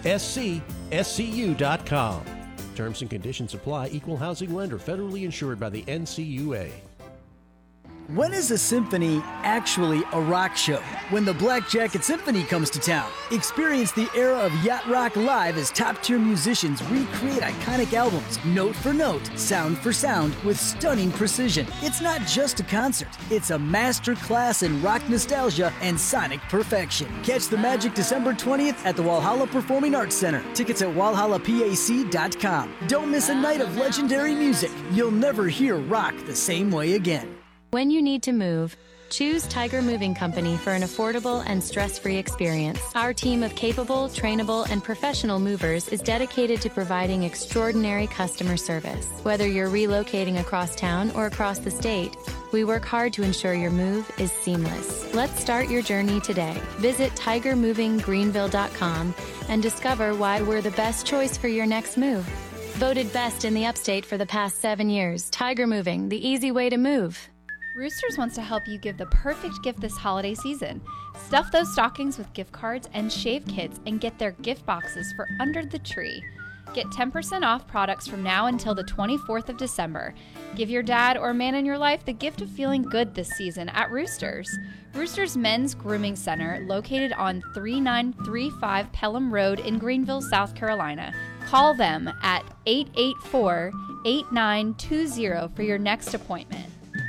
scscu.com. Terms and conditions apply. Equal housing lender. Federally insured by the NCUA. When is a symphony actually a rock show? When the Black Jacket Symphony comes to town. Experience the era of yacht rock live as top-tier musicians recreate iconic albums, note for note, sound for sound, with stunning precision. It's not just a concert. It's a master class in rock nostalgia and sonic perfection. Catch the magic December 20th at the Walhalla Performing Arts Center. Tickets at walhallapac.com. Don't miss a night of legendary music. You'll never hear rock the same way again. When you need to move, choose Tiger Moving Company for an affordable and stress-free experience. Our team of capable, trainable, and professional movers is dedicated to providing extraordinary customer service. Whether you're relocating across town or across the state, we work hard to ensure your move is seamless. Let's start your journey today. Visit tigermovinggreenville.com and discover why we're the best choice for your next move. Voted best in the upstate for the past 7 years. Tiger Moving, the easy way to move. Roosters wants to help you give the perfect gift this holiday season. Stuff those stockings with gift cards and shave kits and get their gift boxes for under the tree. Get 10% off products from now until the 24th of December. Give your dad or man in your life the gift of feeling good this season at Roosters. Roosters Men's Grooming Center, located on 3935 Pelham Road in Greenville, South Carolina. Call them at 884-8920 for your next appointment.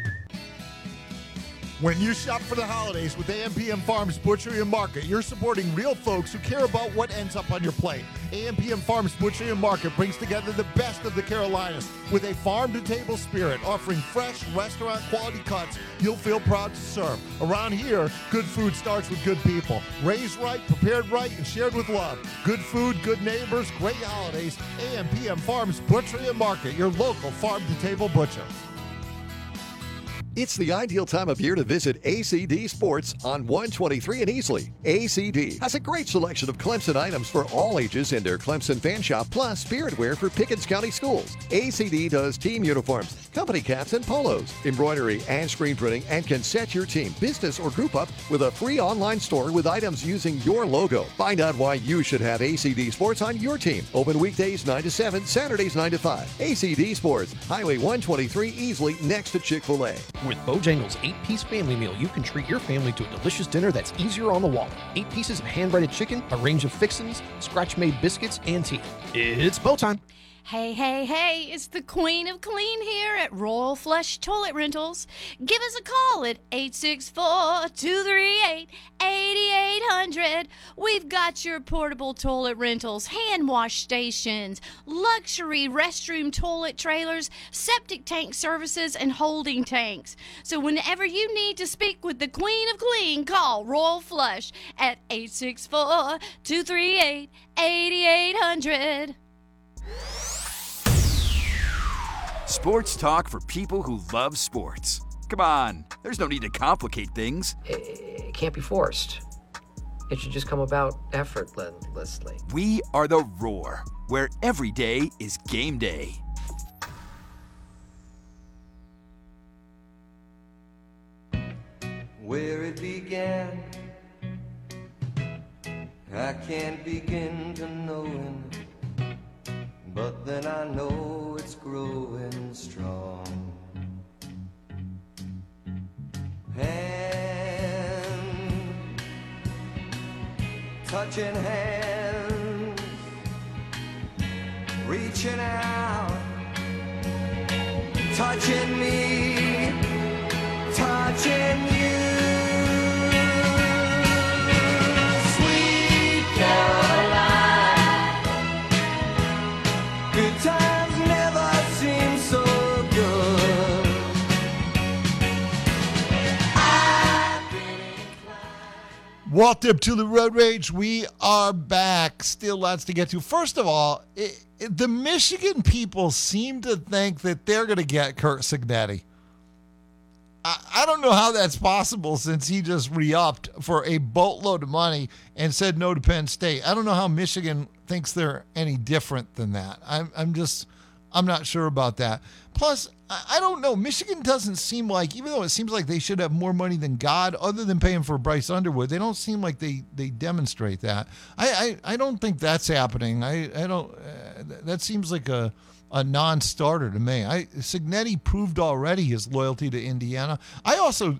When you shop for the holidays with AMPM Farms Butchery and Market, you're supporting real folks who care about what ends up on your plate. AMPM Farms Butchery and Market brings together the best of the Carolinas with a farm-to-table spirit, offering fresh, restaurant-quality cuts you'll feel proud to serve. Around here, good food starts with good people. Raised right, prepared right, and shared with love. Good food, good neighbors, great holidays. AMPM Farms Butchery and Market, your local farm-to-table butcher. It's the ideal time of year to visit ACD Sports on 123 in Easley. ACD has a great selection of Clemson items for all ages in their Clemson fan shop, plus spirit wear for Pickens County schools. ACD does team uniforms, company caps and polos, embroidery and screen printing, and can set your team, business, or group up with a free online store with items using your logo. Find out why you should have ACD Sports on your team. Open weekdays 9 to 7, Saturdays 9 to 5. ACD Sports, Highway 123 Easley, next to Chick-fil-A. With Bojangles' 8-piece family meal, you can treat your family to a delicious dinner that's easier on the wallet. 8 pieces of hand-breaded chicken, a range of fixins, scratch-made biscuits, and tea. It's bow time. Hey, hey, hey, it's the Queen of Clean here at Royal Flush Toilet Rentals. Give us a call at 864-238-8800. We've got your portable toilet rentals, hand wash stations, luxury restroom toilet trailers, septic tank services, and holding tanks. So whenever you need to speak with the Queen of Clean, call Royal Flush at 864-238-8800. Sports talk for people who love sports. Come on, there's no need to complicate things. It can't be forced. It should just come about effortlessly. We are the Roar, where every day is game day. Where it began, I can't begin to know him. But then I know it's growing strong. Hand, touching hands, reaching out, touching me, touching you. Sweet Caroline. Good times never seem so good. Welcome to the Road Rage. We are back. Still lots to get to. First of all, the Michigan people seem to think that they're going to get Curt Cignetti. I don't know how that's possible since he just re-upped for a boatload of money and said no to Penn State. I don't know how Michigan thinks they're any different than that. I'm not sure about that. Plus, I don't know. Michigan doesn't seem like, even though it seems like they should have more money than God, other than paying for Bryce Underwood, they don't seem like they demonstrate that. I don't think that's happening. I don't. That seems like a non-starter to me. Cignetti proved already his loyalty to Indiana. I also,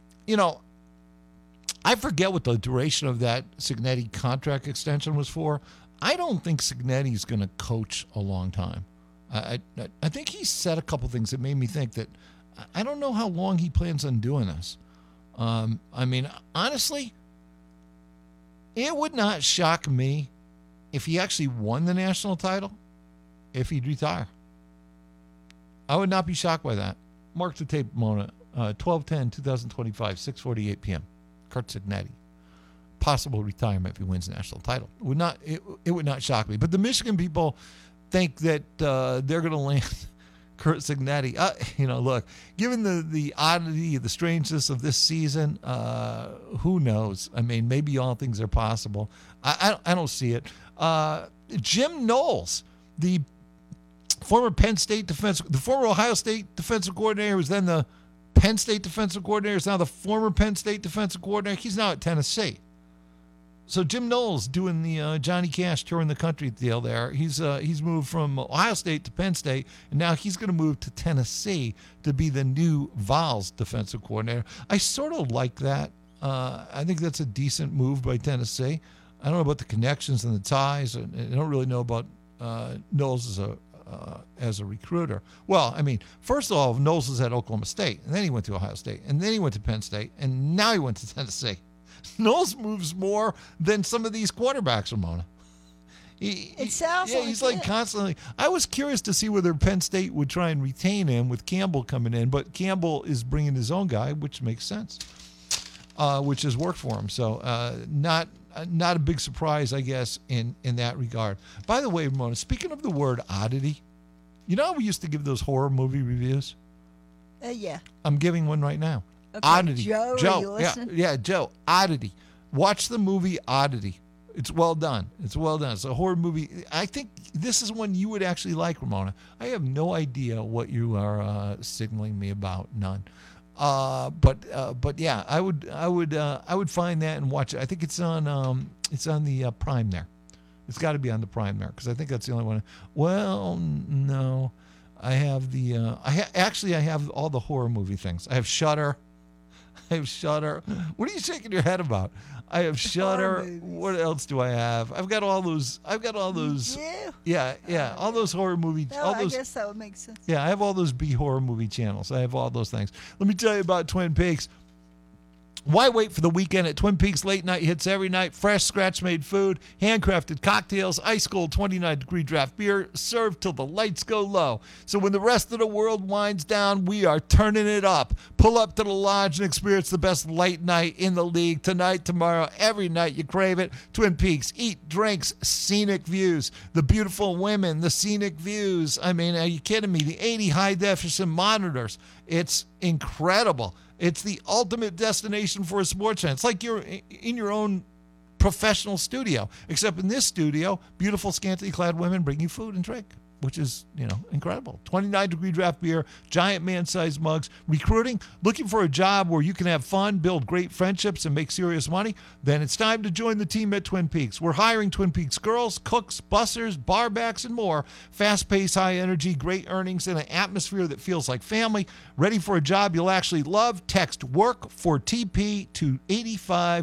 I forget what the duration of that Cignetti contract extension was for. I don't think Cignetti's going to coach a long time. I think he said a couple things that made me think that I don't know how long he plans on doing this. I mean, honestly, it would not shock me if he actually won the national title, if he'd retire. I would not be shocked by that. Mark the tape, Mona. 12/10/2025, 6:48 p.m. Curt Cignetti. Possible retirement if he wins the national title. It would not shock me. But the Michigan people think that they're going to land Curt Cignetti. Look, given the oddity, the strangeness of this season, who knows? I mean, maybe all things are possible. I don't see it. Jim Knowles, the former Ohio State defensive coordinator, was then the Penn State defensive coordinator, is now the former Penn State defensive coordinator. He's now at Tennessee. So Jim Knowles doing the Johnny Cash touring the country deal there. He's moved from Ohio State to Penn State, and now he's going to move to Tennessee to be the new Vols defensive coordinator. I sort of like that. I think that's a decent move by Tennessee. I don't know about the connections and the ties. I don't really know about Knowles as a recruiter. Well, I mean, first of all, Knowles was at Oklahoma State, and then he went to Ohio State, and then he went to Penn State, and now he went to Tennessee. Knowles moves more than some of these quarterbacks, Ramona. It sounds like he's like constantly. I was curious to see whether Penn State would try and retain him with Campbell coming in, but Campbell is bringing his own guy, which makes sense, which has worked for him. So not a big surprise, I guess, in that regard. By the way, Ramona, speaking of the word oddity, you know how we used to give those horror movie reviews? Yeah. I'm giving one right now. Okay, Oddity. Joe, are you listening? Yeah, Joe. Oddity. Watch the movie Oddity. It's well done. It's well done. It's a horror movie. I think this is one you would actually like, Ramona. I have no idea what you are signaling me about. None. But yeah, I would find that and watch it. I think it's on the Prime there. It's got to be on the Prime there because I think that's the only one. Well, no, I have the. I have all the horror movie things. I have Shudder. What are you shaking your head about? I have Shudder. What else do I have? I've got all those. Yeah. All those horror movies. No, I guess that would make sense. Yeah, I have all those B horror movie channels. I have all those things. Let me tell you about Twin Peaks. Why wait for the weekend at Twin Peaks? Late night hits every night. Fresh, scratch-made food, handcrafted cocktails, ice-cold 29-degree draft beer, served till the lights go low. So when the rest of the world winds down, we are turning it up. Pull up to the lodge and experience the best late night in the league. Tonight, tomorrow, every night you crave it. Twin Peaks. Eat, drinks, scenic views. The beautiful women, the scenic views. I mean, are you kidding me? The 80 high-definition monitors. It's incredible. It's the ultimate destination for a sports fan. It's like you're in your own professional studio, except in this studio, beautiful, scantily clad women bring you food and drink, which is, incredible. 29-degree draft beer, giant man-sized mugs. Recruiting, looking for a job where you can have fun, build great friendships, and make serious money? Then it's time to join the team at Twin Peaks. We're hiring Twin Peaks girls, cooks, bussers, barbacks, and more. Fast-paced, high energy, great earnings, and an atmosphere that feels like family. Ready for a job you'll actually love? Text WORK for TP to 85000.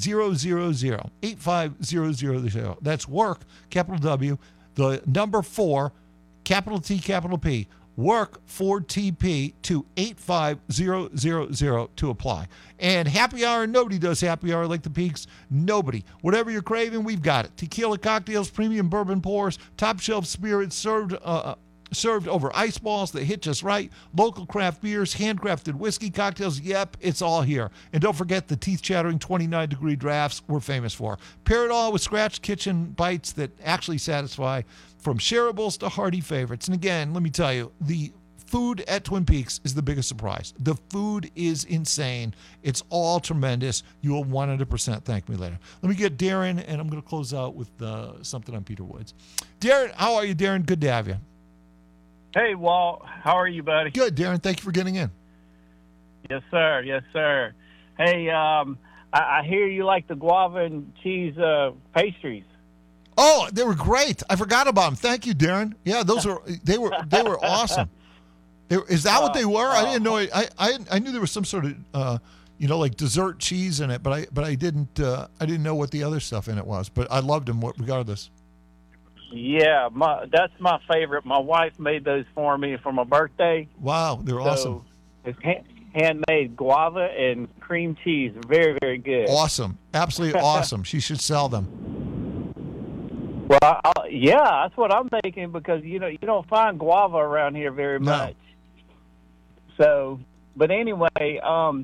85000. That's WORK, capital W, the number 4, capital T, capital P. Work for TP to 85000 to apply. And happy hour, nobody does happy hour like the Peaks. Nobody. Whatever you're craving, we've got it. Tequila cocktails, premium bourbon pours, top shelf spirits served over ice balls that hit just right, local craft beers, handcrafted whiskey cocktails. Yep, it's all here. And don't forget the teeth-chattering 29-degree drafts we're famous for. Pair it all with scratch kitchen bites that actually satisfy, from shareables to hearty favorites. And again, let me tell you, the food at Twin Peaks is the biggest surprise. The food is insane. It's all tremendous. You will 100% thank me later. Let me get Darren, and I'm going to close out with something on Peter Woods. Darren, how are you, Darren? Good to have you. Hey, Walt. How are you, buddy? Good, Darren. Thank you for getting in. Yes, sir. Yes, sir. Hey, I hear you like the guava and cheese pastries. Oh, they were great. I forgot about them. Thank you, Darren. Yeah, they were awesome. Is that what they were? I didn't know. I knew there was some sort of like dessert cheese in it, but I didn't know what the other stuff in it was. But I loved them regardless. Yeah, that's my favorite. My wife made those for me for my birthday. Wow, they're awesome. It's handmade guava and cream cheese. Very, very good. Awesome. Absolutely awesome. She should sell them. Well, yeah, that's what I'm thinking because, you don't find guava around here very much. So, but anyway, I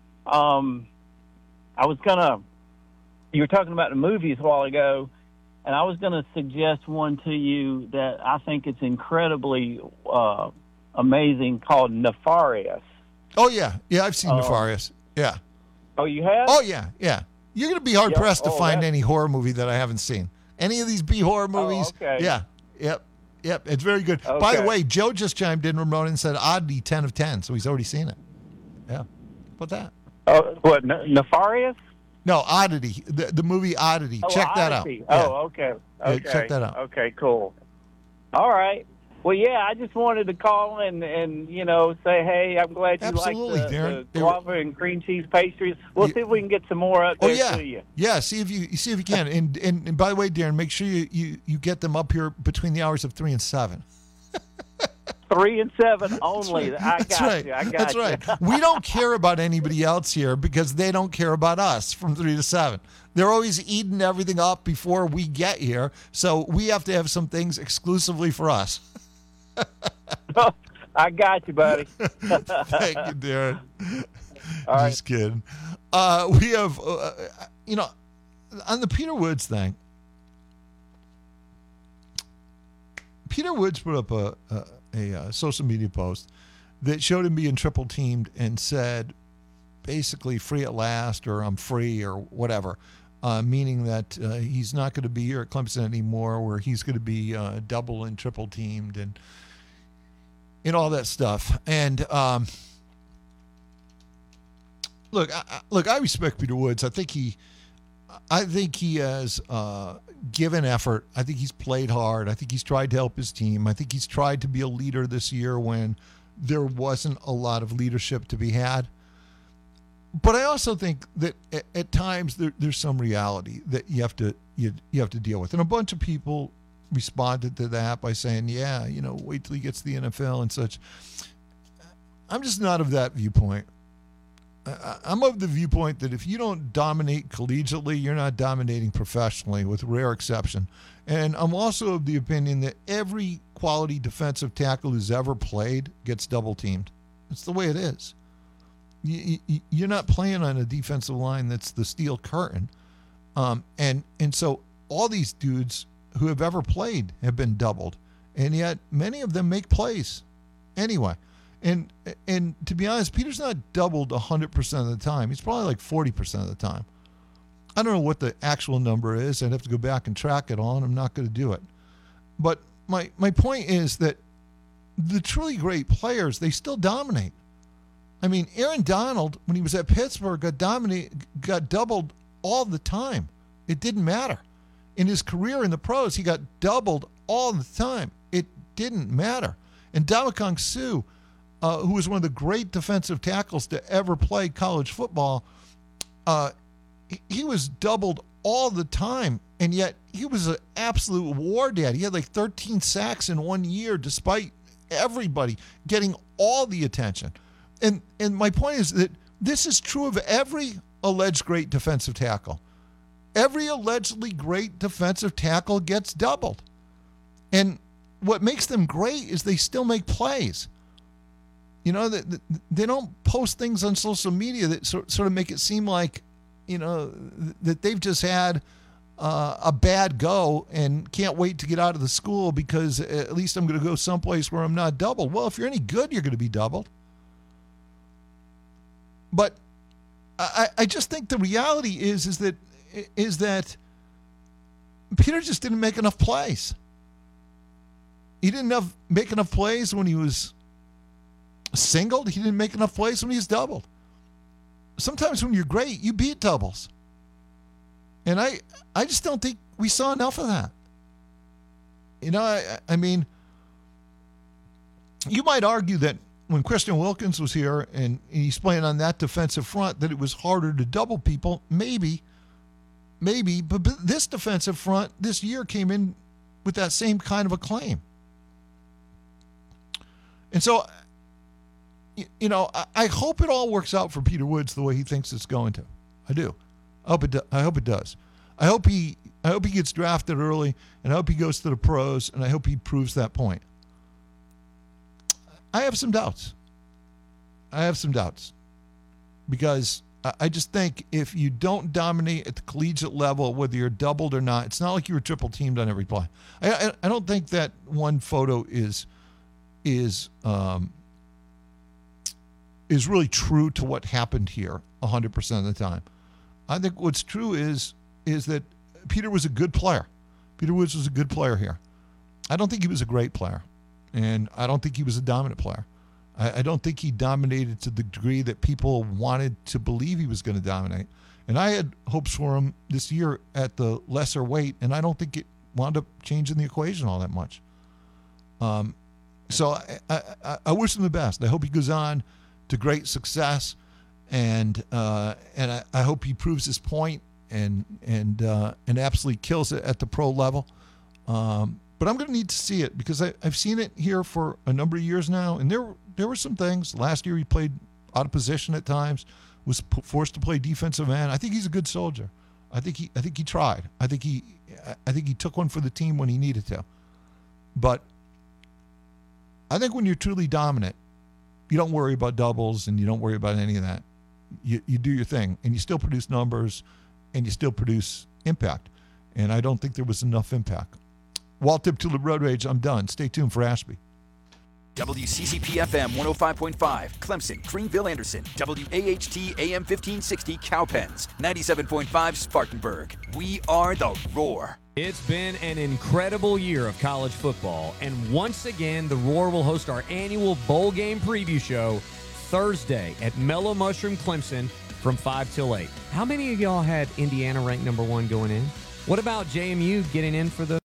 was you were talking about the movies a while ago, and I was going to suggest one to you that I think it's incredibly amazing called Nefarious. Oh, yeah. Yeah, I've seen Nefarious. Yeah. Oh, you have? Oh, yeah, yeah. You're going to be hard-pressed to find any horror movie that I haven't seen. Any of these B-horror movies. Oh, okay. Yeah. Yep. It's very good. Okay. By the way, Joe just chimed in, Ramona, and said Oddity 10 of 10, so he's already seen it. Yeah. What that? Oh, what, Nefarious? No, Oddity. The movie Oddity. Check that out. Yeah. Oh, okay. Yeah, check that out. Okay, cool. All right. Well, yeah, I just wanted to call and say, hey, I'm glad you like the guava and cream cheese pastries. We'll see if we can get some more up there to you. Yeah, see if you can. And by the way, Darren, make sure you get them up here between the hours of 3 and 7. 3 and 7 only. That's right. That's right. We don't care about anybody else here because they don't care about us from 3 to 7. They're always eating everything up before we get here, so we have to have some things exclusively for us. I got you, buddy. Thank you, Darren. All right. Just kidding. We have, on the Peter Woods thing, Peter Woods put up a social media post, that showed him being triple teamed and said, basically, free at last, or I'm free, or whatever, meaning that he's not going to be here at Clemson anymore, where he's going to be double and triple teamed and all that stuff. And look, I respect Peter Woods. I think he has given effort. I think he's played hard. I think he's tried to help his team. I think he's tried to be a leader this year when there wasn't a lot of leadership to be had. But I also think that at times there's some reality that you have to deal with. And a bunch of people responded to that by saying, yeah, wait till he gets to the NFL and such. I'm just not of that viewpoint. I'm of the viewpoint that if you don't dominate collegiately, you're not dominating professionally, with rare exception. And I'm also of the opinion that every quality defensive tackle who's ever played gets double teamed. It's the way it is. You're not playing on a defensive line that's the steel curtain. And so all these dudes who have ever played have been doubled. And yet many of them make plays anyway. And to be honest, Peter's not doubled 100% of the time. He's probably like 40% of the time. I don't know what the actual number is. I'd have to go back and track it all, and I'm not going to do it. But my point is that the truly great players, they still dominate. I mean, Aaron Donald, when he was at Pittsburgh, got doubled all the time. It didn't matter. In his career in the pros, he got doubled all the time. It didn't matter. And Ndamukong Suh, who was one of the great defensive tackles to ever play college football, he was doubled all the time, and yet he was an absolute war dad. He had like 13 sacks in 1 year, despite everybody getting all the attention. And my point is that this is true of every alleged great defensive tackle. Every allegedly great defensive tackle gets doubled. And what makes them great is they still make plays. They don't post things on social media that sort of make it seem like, that they've just had a bad go and can't wait to get out of the school because at least I'm going to go someplace where I'm not doubled. Well, if you're any good, you're going to be doubled. But I just think the reality is that Peter just didn't make enough plays. He didn't make enough plays when he was singled. He didn't make enough plays when he was doubled. Sometimes when you're great, you beat doubles. And I just don't think we saw enough of that. I mean, you might argue that when Christian Wilkins was here and he's playing on that defensive front, that it was harder to double people. Maybe. But this defensive front this year came in with that same kind of a claim. And so, I hope it all works out for Peter Woods the way he thinks it's going to. I do. I hope it does. I hope he gets drafted early, and I hope he goes to the pros, and I hope he proves that point. I have some doubts. Because I just think if you don't dominate at the collegiate level, whether you're doubled or not, it's not like you were triple teamed on every play. I don't think that one photo is really true to what happened here 100% of the time. I think what's true is that Peter was a good player. Peter Woods was a good player here. I don't think he was a great player, and I don't think he was a dominant player. I don't think he dominated to the degree that people wanted to believe he was going to dominate. And I had hopes for him this year at the lesser weight, and I don't think it wound up changing the equation all that much. So I wish him the best. I hope he goes on to great success, and I hope he proves his point and absolutely kills it at the pro level. But I'm going to need to see it because I've seen it here for a number of years now, and there were some things. Last year he played out of position at times, was forced to play defensive end. I think he's a good soldier. I think he tried. I think he took one for the team when he needed to. But I think when you're truly dominant, you don't worry about doubles and you don't worry about any of that. You do your thing, and you still produce numbers, and you still produce impact. And I don't think there was enough impact. Walt Diptula Road Rage, I'm done. Stay tuned for Ashby. WCCP-FM 105.5, Clemson, Greenville, Anderson. WAHT AM 1560, Cowpens. 97.5, Spartanburg. We are the Roar. It's been an incredible year of college football, and once again, the Roar will host our annual bowl game preview show Thursday at Mellow Mushroom Clemson from 5 till 8. How many of y'all had Indiana ranked number 1 going in? What about JMU getting in for the